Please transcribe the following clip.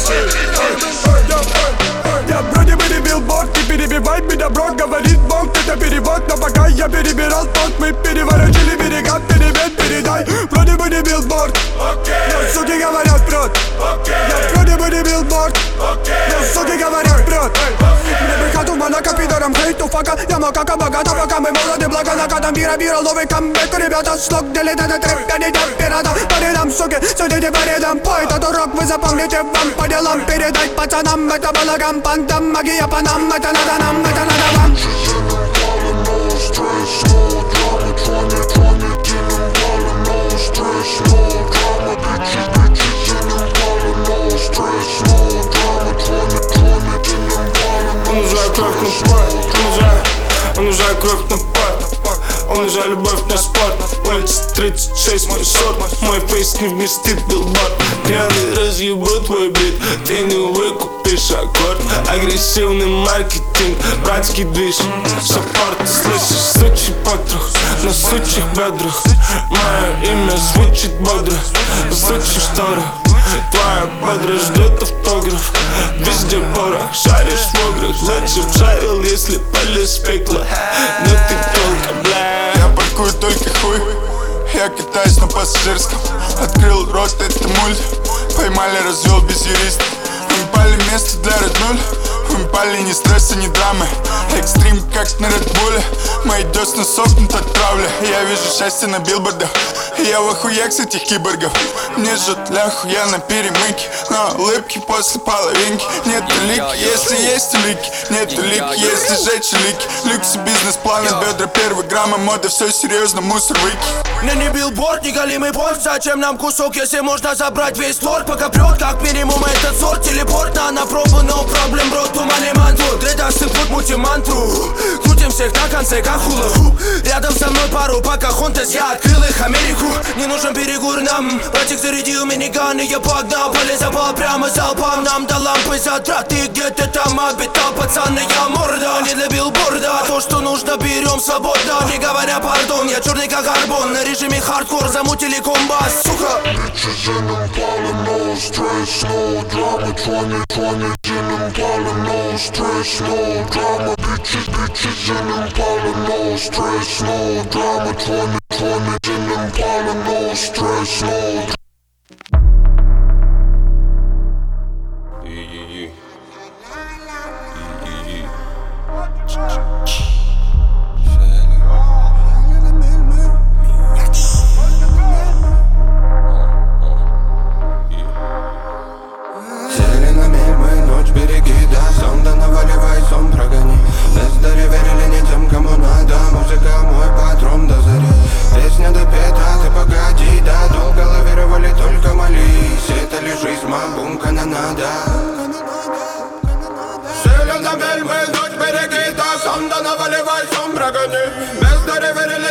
Я вроде бы не билборд, не перебивай меня, бро. Говорит Бог, это перевод. Но пока я перебирал тот, мы переворотили берега. Привет, передай. Вроде бы не билборд, но суки говорят врет. Я вроде бы не билборд, но суки говорят врет. Мне прихожу в Монако, пидором хейту фака. Я макака богата, пока мы молоды, благо накатом бира, новый камбэк. Ребята, слог делит этот рэп, я не дам пирата. По рядам, суки, судите по рядам. Пой этот урок, вы запомните вам по делам. Передать пацанам, это балаган, пантам. Магия по нам, это надо нам, это надо вам. Он уже кровь на пар, он уже кровь на пар. Он уже любовь на спорт. Улица 36, мой сорт. Мой фейс не вместит билборд. Пьяный разъебу твой бит, ты не выкупишь аккорд. Агрессивный маркетинг, братский движ, саппорт. Слышишь, сучий потрох на сучих бедрах. Мое имя звучит бодро, звучит шторы. Твоя подруга ждет автограф. Везде порох, шаришь в ограх. Лучше б шарил, если полез в пекло. Но ты только, бля. Я паркую только хуй, я катаюсь на пассажирском. Открыл рот, это мульт. Поймали, развел без юриста. Выпали место для роднуль. Выпали ни стресса, ни драмы. Экстрим, как на Редбуле. Мои десна сохнут от травли. Я вижу счастье на билбордах. Я в охуях с этих киборгов. Мне жжет ляху, я на перемыке. Но улыбки после половинки. Нет улик, если есть улики. Нет улик, если жечь улики. Люкс и бизнес-планы, бедра, первый грамма моды. Все серьезно, мусор выки. Мне не билборд, не голимый порт. Зачем нам кусок, если можно забрать весь торт? Пока прет, как минимум этот сорт. Телепорт на пробу, но проблем, бро, туман и манту. Дредастый путь, мутим мантру. Крутим всех на конце, как хула-хуп. Рядом со мной пару покахонтес, я открыл их Америку. Не нужен перегур нам. Братик зарядил миниган и я погнал. Полезапал прямо залпом. Нам до лампы затраты где-то там обитал пацан. Я морда, не для билборда. То, что нужно, берем свободно. Не говоря пардон, я черный как карбон. На режиме хардкор замутили комбас, сука. Bitches in Impala, no stress, no drama. 2020 in Impala, no stress, no drama. Bitches in Impala, no stress, no drama. 2020 in Impala, no stress, no drama. Селен на мель, мы ночь береги, да сам да наваливай, сом брагани. Без доверия